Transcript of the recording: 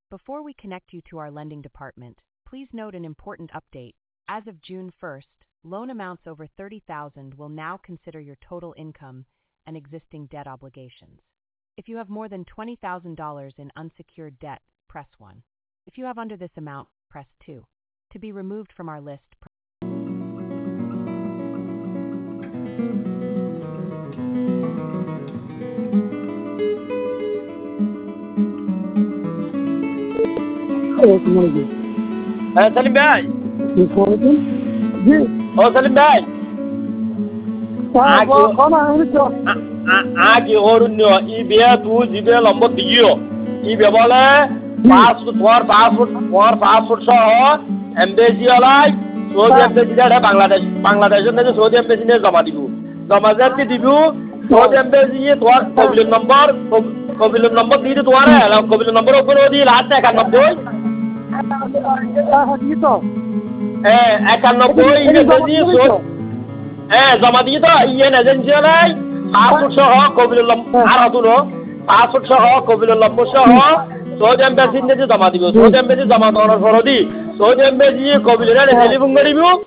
Before we connect you to our lending department, please note an important update. As of June 1st, loan amounts over $30,000 will now consider your total income and existing debt obligations. If you have more than $20,000 in unsecured debt, press 1. If you have under this amount, press 2. To be removed from our list, Selim ভাই জি ও সেলিম ভাই আগে অরণ্য ই বিয়া তুই জিবে number দিও ই বেবলে তোমার passport সহ embassy হলাই Saudi embassy বাংলাদেশের মধ্যে সৌদি এমবেসি নিয়ে জমা যাতে দিব সৌদি এমবেসি তোমার কবিলের নম্বর দিয়ে তোমার কবিলের নম্বর উপরে দিয়ে লাস্ট 91 জমা দিয়ে তো ইয়েন এজেন্সি হলাই পাসপোর্ট সহ কবিলের আর হতুন পাসপোর্ট সহ কবিলের নম্বর সহ সৌদি এমবেসি নিয়ে জমা দিব সৌদি এমবেসি জমা দেওয়ার পর দি সৌদি এমবেসি কবিলের টেলিফোন করিব